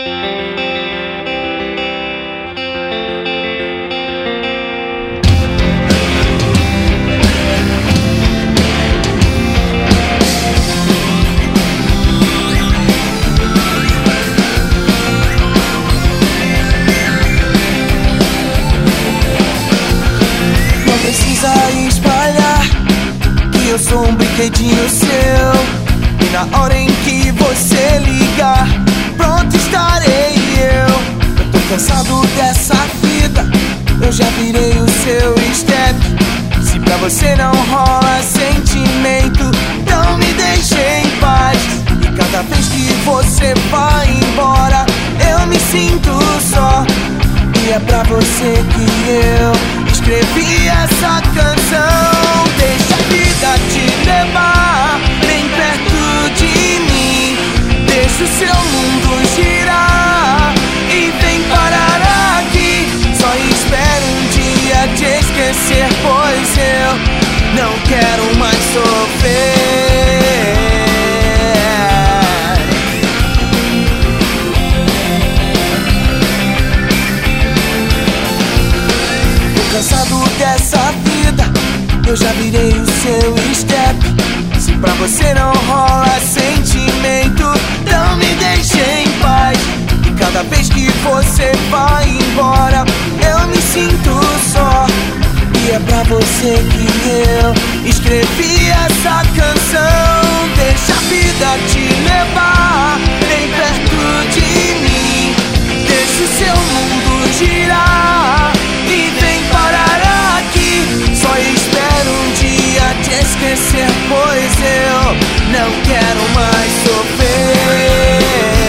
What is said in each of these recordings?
Eu sou um brinquedinho seu, e na hora em que você ligar, pronto estarei eu. Eu tô cansado dessa vida, eu já virei o seu step. Se pra você não rola sentimento, então me deixe em paz. E cada vez que você vai embora, eu me sinto só. E é pra você que eu escrevi essa canção. Deixa a vida te levar bem perto de mim. Deixa o seu mundo girar e vem parar aqui. Só espero um dia te esquecer, pois eu não quero mais sofrer. Tô cansado dessa vida, eu já virei o seu step. Se pra você não rola sentimento, então me deixe em paz. E cada vez que você vai embora, eu me sinto só. E é pra você que eu escrevi essa canção. Deixa a vida te levar bem perto de mim. Deixa o seu mundo girar e vem parar aqui. Só espero um dia te esquecer, pois eu não quero mais sofrer.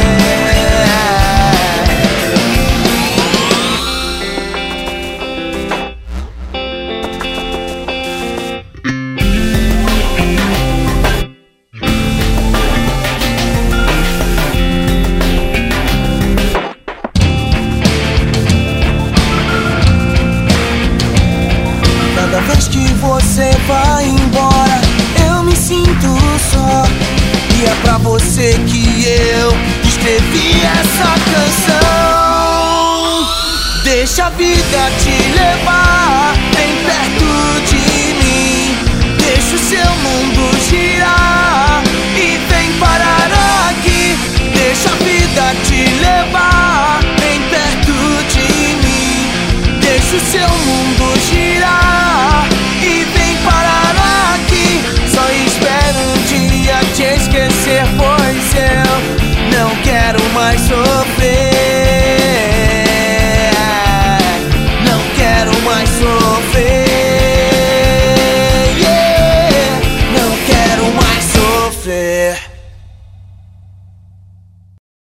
Cada vez que você vai embora, eu me sinto só. E é pra você que eu escrevi essa canção. Deixa a vida te levar bem perto de mim. Deixa o seu mundo girar e vem parar aqui. Deixa a vida te levar bem perto de mim. Deixa o seu mundo girar e vem parar aqui. Só espero um dia te esquecer, pois eu não quero mais sofrer. Não quero mais sofrer, yeah. Não quero mais sofrer.